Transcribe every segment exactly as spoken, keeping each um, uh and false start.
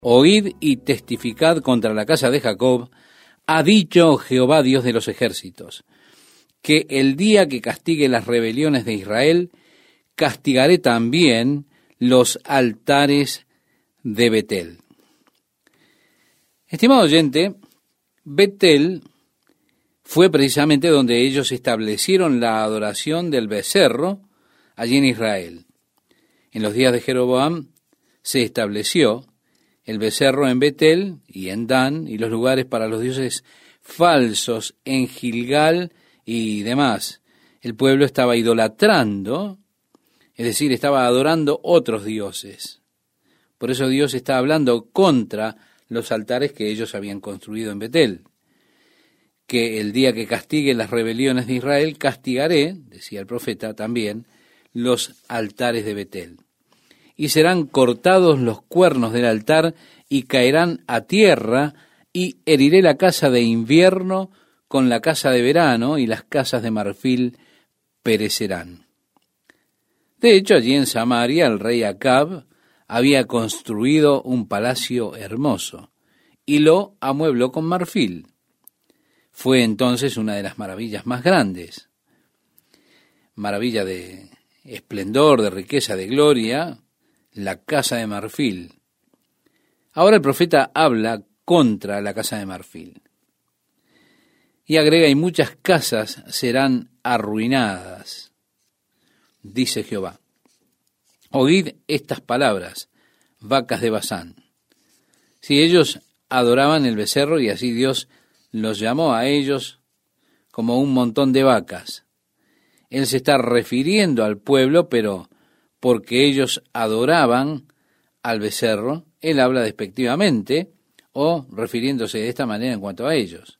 Oíd y testificad contra la casa de Jacob, ha dicho Jehová Dios de los ejércitos, que el día que castigue las rebeliones de Israel, castigaré también los altares de Betel. Estimado oyente, Betel fue precisamente donde ellos establecieron la adoración del becerro allí en Israel. En los días de Jeroboam se estableció el becerro en Betel y en Dan, y los lugares para los dioses falsos en Gilgal y demás. El pueblo estaba idolatrando, es decir, estaba adorando otros dioses. Por eso Dios está hablando contra los altares que ellos habían construido en Betel. Que el día que castigue las rebeliones de Israel, castigaré, decía el profeta también, los altares de Betel. Y serán cortados los cuernos del altar y caerán a tierra, y heriré la casa de invierno con la casa de verano, y las casas de marfil perecerán. De hecho, allí en Samaria el rey Acab había construido un palacio hermoso, y lo amuebló con marfil. Fue entonces una de las maravillas más grandes. Maravilla de esplendor, de riqueza, de gloria, la casa de marfil. Ahora el profeta habla contra la casa de marfil. Y agrega, y muchas casas serán arruinadas, dice Jehová. Oíd estas palabras, vacas de Basán. Si ellos adoraban el becerro, y así Dios los llamó a ellos como un montón de vacas. Él se está refiriendo al pueblo, pero porque ellos adoraban al becerro, él habla despectivamente o refiriéndose de esta manera en cuanto a ellos.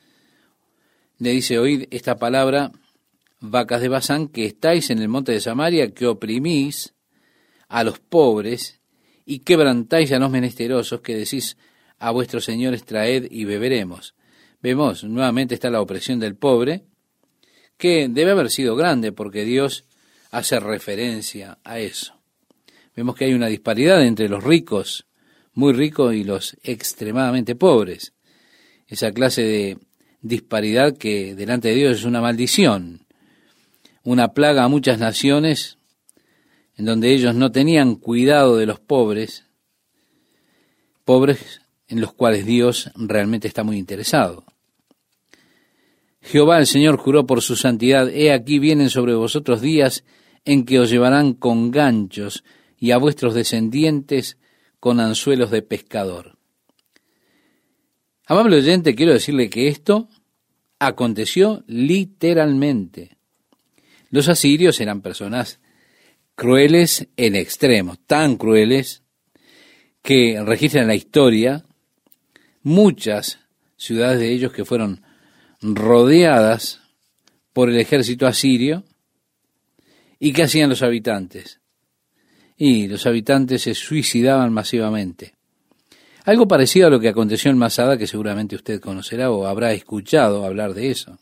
Le dice, oíd esta palabra, vacas de Basán, que estáis en el monte de Samaria, que oprimís a los pobres y quebrantáis a los menesterosos, que decís a vuestros señores, traed y beberemos. Vemos, nuevamente está la opresión del pobre, que debe haber sido grande, porque Dios hace referencia a eso. Vemos que hay una disparidad entre los ricos, muy ricos, y los extremadamente pobres. Esa clase de disparidad que delante de Dios es una maldición, una plaga a muchas naciones, en donde ellos no tenían cuidado de los pobres, pobres en los cuales Dios realmente está muy interesado. Jehová el Señor juró por su santidad, he aquí vienen sobre vosotros días en que os llevarán con ganchos, y a vuestros descendientes con anzuelos de pescador. Amable oyente, quiero decirle que esto aconteció literalmente. Los asirios eran personas crueles en extremo, tan crueles que registran la historia muchas ciudades de ellos que fueron rodeadas por el ejército asirio. ¿Y qué hacían los habitantes? Y los habitantes se suicidaban masivamente. Algo parecido a lo que aconteció en Masada, que seguramente usted conocerá o habrá escuchado hablar de eso.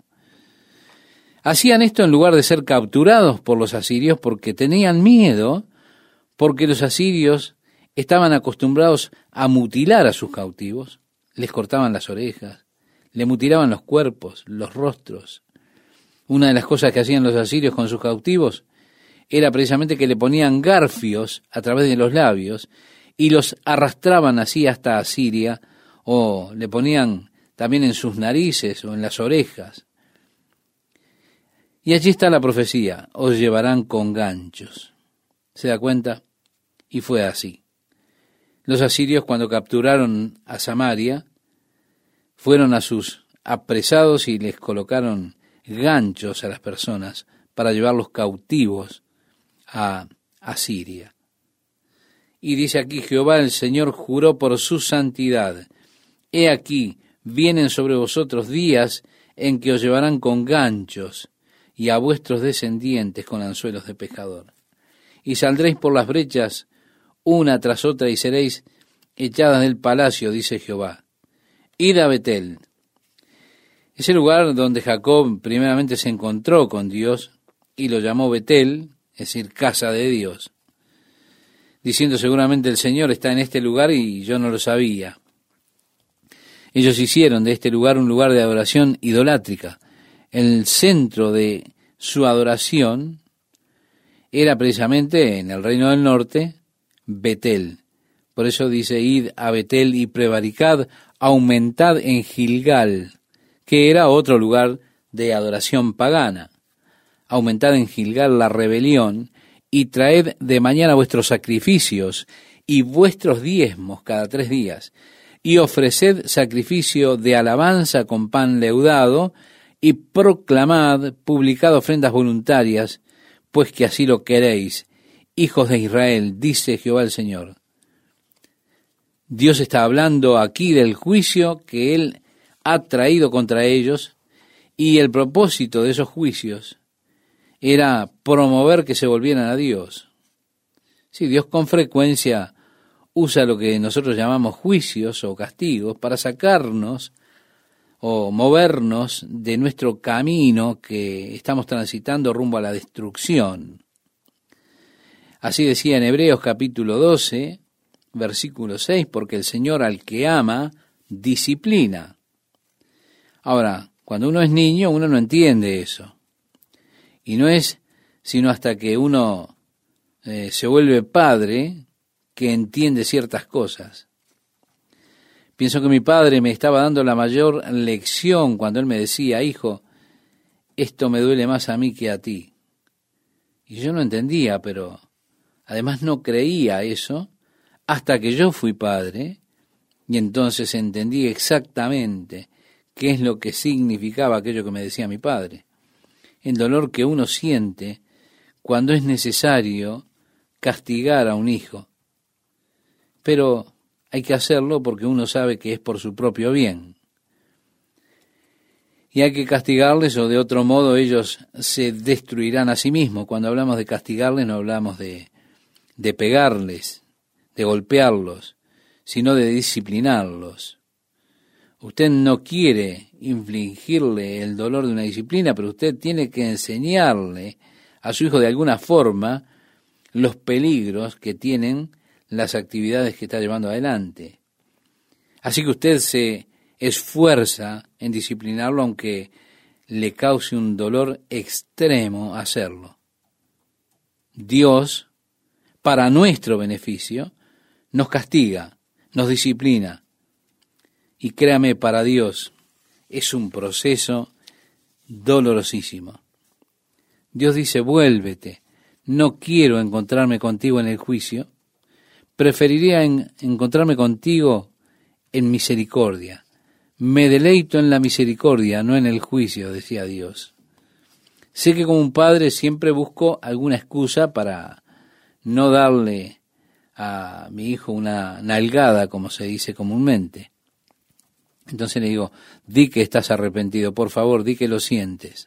Hacían esto en lugar de ser capturados por los asirios, porque tenían miedo, porque los asirios estaban acostumbrados a mutilar a sus cautivos, les cortaban las orejas, le mutilaban los cuerpos, los rostros. Una de las cosas que hacían los asirios con sus cautivos era precisamente que le ponían garfios a través de los labios y los arrastraban así hasta Asiria, o le ponían también en sus narices o en las orejas. Y allí está la profecía, os llevarán con ganchos. ¿Se da cuenta? Y fue así. Los asirios, cuando capturaron a Samaria, fueron a sus apresados y les colocaron ganchos a las personas para llevarlos cautivos a Asiria. Y dice aquí, Jehová el Señor juró por su santidad, he aquí, vienen sobre vosotros días en que os llevarán con ganchos, y a vuestros descendientes con anzuelos de pescador. Y saldréis por las brechas una tras otra, y seréis echadas del palacio, dice Jehová. Id a Betel, ese lugar donde Jacob primeramente se encontró con Dios, y lo llamó Betel, es decir, casa de Dios. diciendo seguramente el Señor está en este lugar y yo no lo sabía. Ellos hicieron de este lugar un lugar de adoración idolátrica. El centro de su adoración era precisamente en el reino del norte, Betel. Por eso dice, id a Betel y prevaricad, aumentad en Gilgal, que era otro lugar de adoración pagana. Aumentad en Gilgal la rebelión y traed de mañana vuestros sacrificios y vuestros diezmos cada tres días, y ofreced sacrificio de alabanza con pan leudado, y proclamad, publicad ofrendas voluntarias, pues que así lo queréis, hijos de Israel, dice Jehová el Señor. Dios está hablando aquí del juicio que Él ha traído contra ellos, y el propósito de esos juicios era promover que se volvieran a Dios. Sí, Dios con frecuencia usa lo que nosotros llamamos juicios o castigos para sacarnos o movernos de nuestro camino que estamos transitando rumbo a la destrucción. Así decía en Hebreos capítulo doce, versículo seis, porque el Señor al que ama, disciplina. Ahora, cuando uno es niño, uno no entiende eso. Y no es sino hasta que uno eh, se vuelve padre que entiende ciertas cosas. Pienso que mi padre me estaba dando la mayor lección cuando él me decía, hijo, esto me duele más a mí que a ti. Y yo no entendía, pero además no creía eso hasta que yo fui padre y entonces entendí exactamente qué es lo que significaba aquello que me decía mi padre. El dolor que uno siente cuando es necesario castigar a un hijo. Pero hay que hacerlo porque uno sabe que es por su propio bien. Y hay que castigarles o de otro modo ellos se destruirán a sí mismos. Cuando hablamos de castigarles no hablamos de, de pegarles, de golpearlos, sino de disciplinarlos. Usted no quiere infligirle el dolor de una disciplina, pero usted tiene que enseñarle a su hijo de alguna forma los peligros que tienen las actividades que está llevando adelante. Así que usted se esfuerza en disciplinarlo aunque le cause un dolor extremo hacerlo. Dios, para nuestro beneficio, nos castiga, nos disciplina. Y créame, para Dios es un proceso dolorosísimo. Dios dice, vuélvete, no quiero encontrarme contigo en el juicio, preferiría en, encontrarme contigo en misericordia. Me deleito en la misericordia, no en el juicio, decía Dios. Sé que como un padre siempre busco alguna excusa para no darle a mi hijo una nalgada, como se dice comúnmente. Entonces le digo, di que estás arrepentido, por favor, di que lo sientes.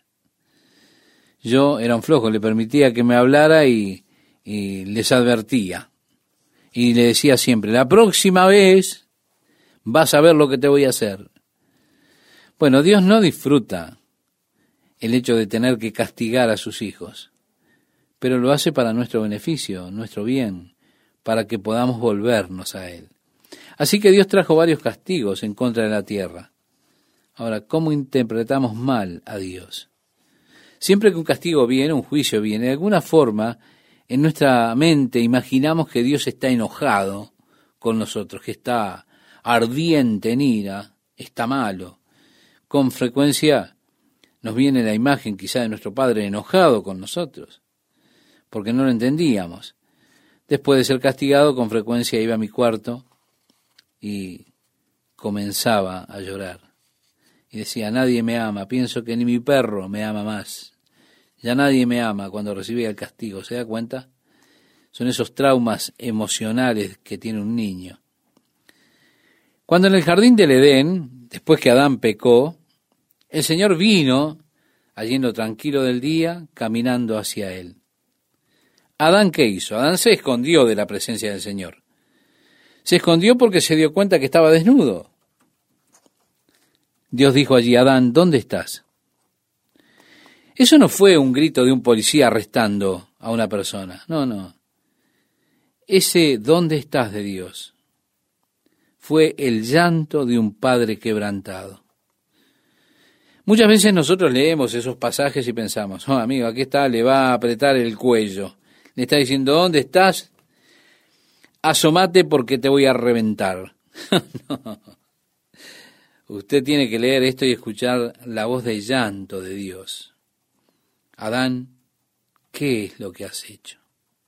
Yo era un flojo, le permitía que me hablara y, y les advertía. Y le decía siempre, la próxima vez vas a ver lo que te voy a hacer. Bueno, Dios no disfruta el hecho de tener que castigar a sus hijos, pero lo hace para nuestro beneficio, nuestro bien, para que podamos volvernos a Él. Así que Dios trajo varios castigos en contra de la tierra. Ahora, ¿cómo interpretamos mal a Dios? Siempre que un castigo viene, un juicio viene, de alguna forma, en nuestra mente imaginamos que Dios está enojado con nosotros, que está ardiente en ira, está malo. Con frecuencia nos viene la imagen quizá de nuestro Padre enojado con nosotros, porque no lo entendíamos. Después de ser castigado, con frecuencia iba a mi cuarto y comenzaba a llorar. Y decía, nadie me ama, pienso que ni mi perro me ama más. Ya nadie me ama cuando recibía el castigo, ¿se da cuenta? Son esos traumas emocionales que tiene un niño. Cuando en el jardín del Edén, después que Adán pecó, el Señor vino, allí en lo tranquilo del día, caminando hacia él. ¿Adán qué hizo? Adán se escondió de la presencia del Señor. Se escondió porque se dio cuenta que estaba desnudo. Dios dijo allí, Adán, ¿dónde estás? Eso no fue un grito de un policía arrestando a una persona. No, no. Ese ¿dónde estás de Dios? Fue el llanto de un padre quebrantado. Muchas veces nosotros leemos esos pasajes y pensamos, oh amigo, aquí está, le va a apretar el cuello. Le está diciendo, ¿dónde estás? Asómate porque te voy a reventar. No. Usted tiene que leer esto y escuchar la voz de llanto de Dios. Adán, ¿qué es lo que has hecho?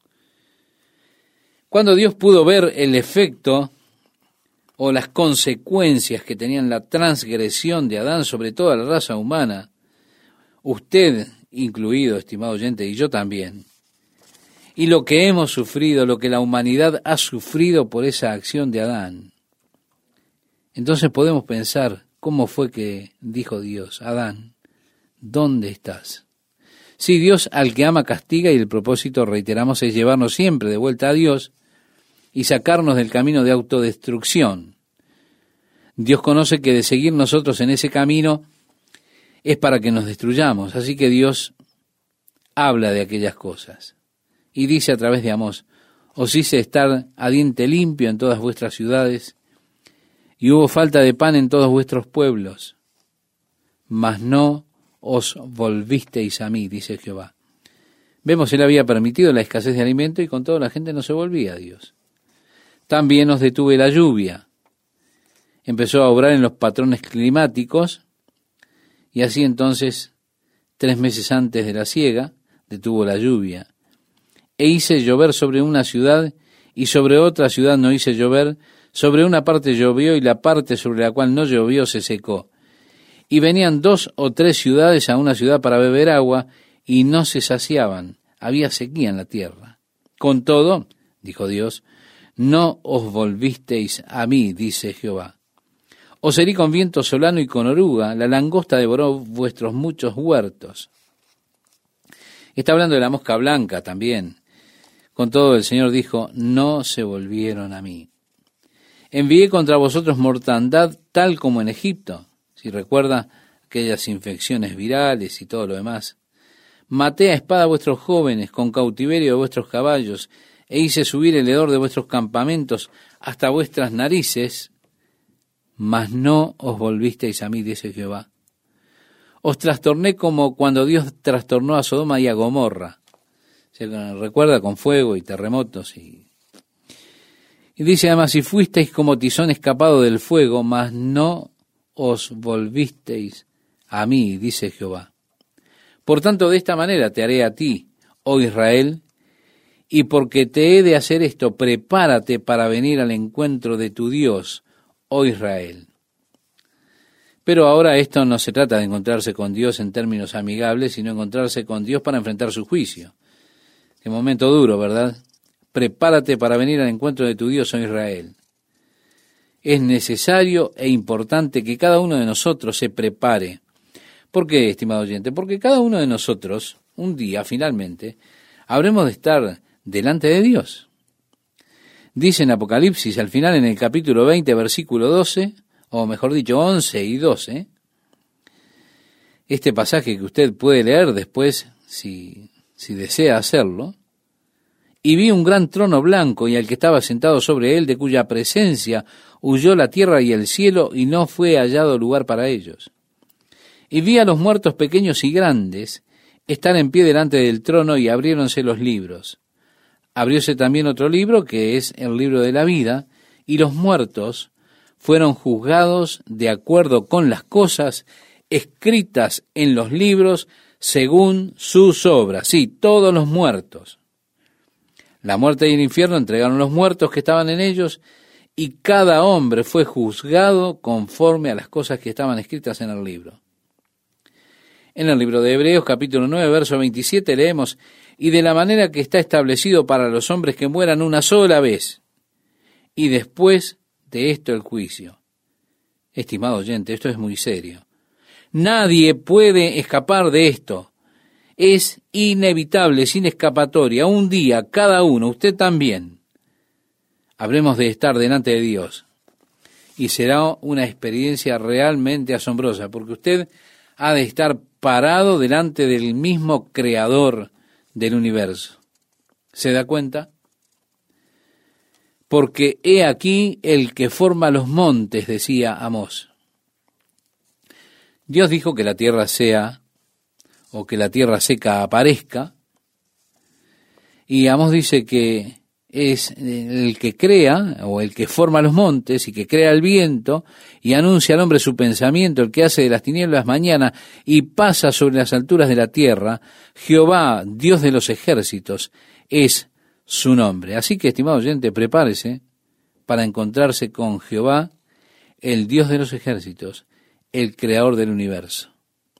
Cuando Dios pudo ver el efecto o las consecuencias que tenían la transgresión de Adán sobre toda la raza humana, usted incluido, estimado oyente, y yo también, y lo que hemos sufrido, lo que la humanidad ha sufrido por esa acción de Adán, entonces podemos pensar cómo fue que dijo Dios, Adán, ¿dónde estás? Sí, Dios al que ama castiga y el propósito, reiteramos, es llevarnos siempre de vuelta a Dios y sacarnos del camino de autodestrucción. Dios conoce que de seguir nosotros en ese camino es para que nos destruyamos, así que Dios habla de aquellas cosas y dice a través de Amós, os hice estar a diente limpio en todas vuestras ciudades y hubo falta de pan en todos vuestros pueblos, mas no os volvisteis a mí, dice Jehová. Vemos, él había permitido la escasez de alimento y con todo la gente no se volvía a Dios. También os detuve la lluvia. Empezó a obrar en los patrones climáticos y así entonces, tres meses antes de la siega, detuvo la lluvia. E hice llover sobre una ciudad y sobre otra ciudad no hice llover, sobre una parte llovió y la parte sobre la cual no llovió se secó. Y venían dos o tres ciudades a una ciudad para beber agua y no se saciaban, había sequía en la tierra. Con todo, dijo Dios, no os volvisteis a mí, dice Jehová. Os herí con viento solano y con oruga, la langosta devoró vuestros muchos huertos. Está hablando de la mosca blanca también. Con todo el Señor dijo, no se volvieron a mí. Envié contra vosotros mortandad tal como en Egipto. Si recuerda aquellas infecciones virales y todo lo demás. Maté a espada a vuestros jóvenes con cautiverio de vuestros caballos e hice subir el hedor de vuestros campamentos hasta vuestras narices, mas no os volvisteis a mí, dice Jehová. Os trastorné como cuando Dios trastornó a Sodoma y a Gomorra. Se recuerda con fuego y terremotos. Y, y dice además, si fuisteis como tizón escapado del fuego, mas no os volvisteis a mí, dice Jehová. Por tanto, de esta manera te haré a ti, oh Israel, y porque te he de hacer esto, prepárate para venir al encuentro de tu Dios, oh Israel. Pero ahora esto no se trata de encontrarse con Dios en términos amigables, sino encontrarse con Dios para enfrentar su juicio. Qué momento duro, ¿verdad? Prepárate para venir al encuentro de tu Dios, oh Israel. Es necesario e importante que cada uno de nosotros se prepare. ¿Por qué, estimado oyente? Porque cada uno de nosotros, un día, finalmente, habremos de estar delante de Dios. Dice en Apocalipsis, al final en el capítulo veinte, versículo doce, o mejor dicho, once y doce, este pasaje que usted puede leer después, si, si desea hacerlo, y vi un gran trono blanco y al que estaba sentado sobre él, de cuya presencia huyó la tierra y el cielo, y no fue hallado lugar para ellos. Y vi a los muertos pequeños y grandes estar en pie delante del trono, y abriéronse los libros. Abrióse también otro libro, que es el libro de la vida, y los muertos fueron juzgados de acuerdo con las cosas escritas en los libros según sus obras. Sí, todos los muertos. La muerte y el infierno entregaron los muertos que estaban en ellos, y cada hombre fue juzgado conforme a las cosas que estaban escritas en el libro. En el libro de Hebreos, capítulo nueve, verso veintisiete, leemos, y de la manera que está establecido para los hombres que mueran una sola vez, y después de esto el juicio. Estimado oyente, esto es muy serio. Nadie puede escapar de esto. Es inevitable, sin escapatoria. Un día, cada uno, usted también, habremos de estar delante de Dios. Y será una experiencia realmente asombrosa, porque usted ha de estar parado delante del mismo creador del universo. ¿Se da cuenta? porque he aquí el que forma los montes, decía Amós. Dios dijo que la tierra sea, o que la tierra seca aparezca, y Amós dice que es el que crea, o el que forma los montes, y que crea el viento, y anuncia al hombre su pensamiento, el que hace de las tinieblas mañana, y pasa sobre las alturas de la tierra. Jehová, Dios de los ejércitos, es su nombre. Así que, estimado oyente, prepárese para encontrarse con Jehová, el Dios de los ejércitos, el creador del universo.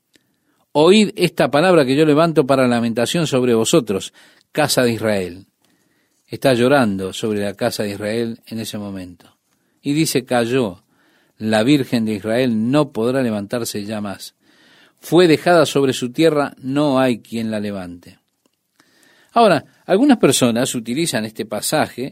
Oíd esta palabra que yo levanto para lamentación sobre vosotros, casa de Israel. Está llorando sobre la casa de Israel en ese momento. Y dice, cayó, la Virgen de Israel no podrá levantarse ya más. Fue dejada sobre su tierra, no hay quien la levante. Ahora, algunas personas utilizan este pasaje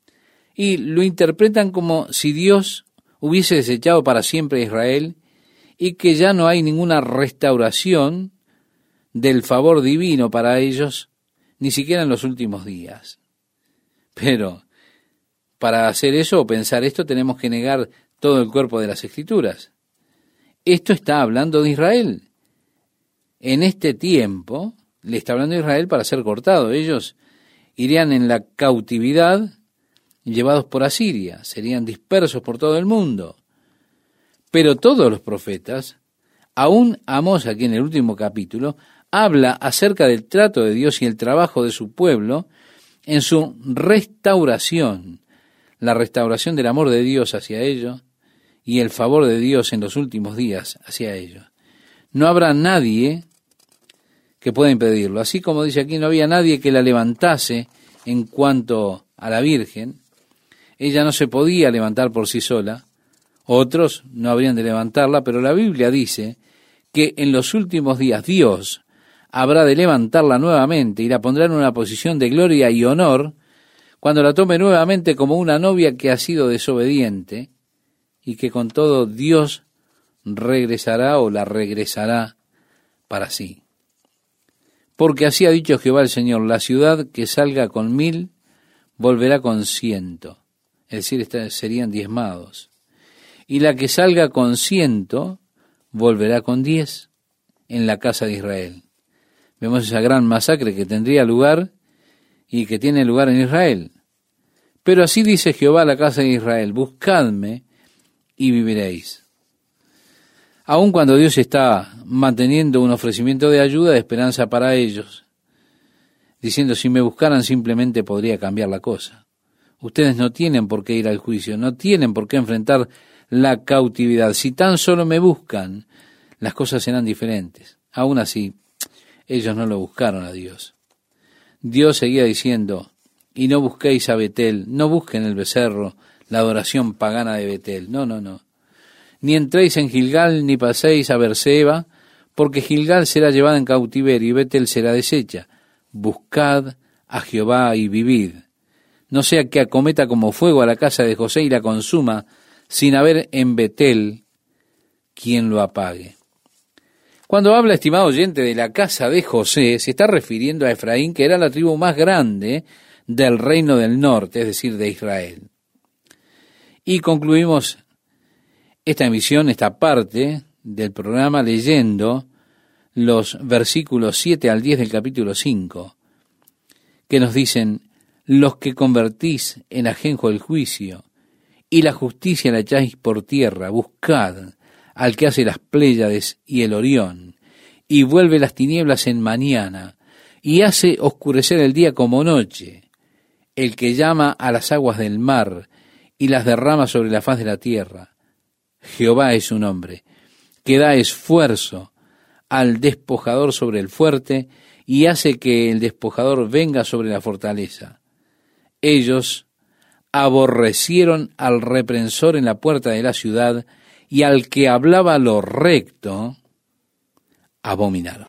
y lo interpretan como si Dios hubiese desechado para siempre a Israel y que ya no hay ninguna restauración del favor divino para ellos, ni siquiera en los últimos días. Pero para hacer eso o pensar esto tenemos que negar todo el cuerpo de las Escrituras. Esto está hablando de Israel. En este tiempo le está hablando de Israel para ser cortado. Ellos irían en la cautividad llevados por Asiria, serían dispersos por todo el mundo. Pero todos los profetas, aún Amós aquí en el último capítulo, habla acerca del trato de Dios y el trabajo de su pueblo en su restauración, la restauración del amor de Dios hacia ellos y el favor de Dios en los últimos días hacia ellos. No habrá nadie que pueda impedirlo. Así como dice aquí, no había nadie que la levantase en cuanto a la Virgen. Ella no se podía levantar por sí sola. Otros no habrían de levantarla, pero la Biblia dice que en los últimos días Dios habrá de levantarla nuevamente y la pondrá en una posición de gloria y honor cuando la tome nuevamente como una novia que ha sido desobediente y que con todo Dios regresará o la regresará para sí. Porque así ha dicho Jehová el Señor, la ciudad que salga con mil volverá con ciento, es decir, serían diezmados. Y la que salga con ciento volverá con diez en la casa de Israel. Vemos esa gran masacre que tendría lugar y que tiene lugar en Israel. Pero así dice Jehová a la casa de Israel, buscadme y viviréis. Aun cuando Dios está manteniendo un ofrecimiento de ayuda, de esperanza para ellos, diciendo, si me buscaran simplemente podría cambiar la cosa. Ustedes no tienen por qué ir al juicio, no tienen por qué enfrentar la cautividad. Si tan solo me buscan, las cosas serán diferentes. Aún así, ellos no lo buscaron a Dios. Dios seguía diciendo, y no busquéis a Betel, no busquen el becerro, la adoración pagana de Betel. No, no, no. Ni entréis en Gilgal, ni paséis a Beerseba, porque Gilgal será llevada en cautiverio y Betel será deshecha. Buscad a Jehová y vivid. No sea que acometa como fuego a la casa de José y la consuma, sin haber en Betel quien lo apague. Cuando habla, estimado oyente, de la casa de José, se está refiriendo a Efraín, que era la tribu más grande del reino del norte, es decir, de Israel. Y concluimos esta emisión, esta parte del programa, leyendo los versículos siete al diez del capítulo cinco, que nos dicen, los que convertís en ajenjo el juicio, y la justicia la echáis por tierra, buscad al que hace las Pléyades y el Orión, y vuelve las tinieblas en mañana, y hace oscurecer el día como noche, el que llama a las aguas del mar, y las derrama sobre la faz de la tierra. Jehová es su nombre, que da esfuerzo al despojador sobre el fuerte, y hace que el despojador venga sobre la fortaleza. Ellos aborrecieron al reprensor en la puerta de la ciudad, y al que hablaba lo recto, abominaron.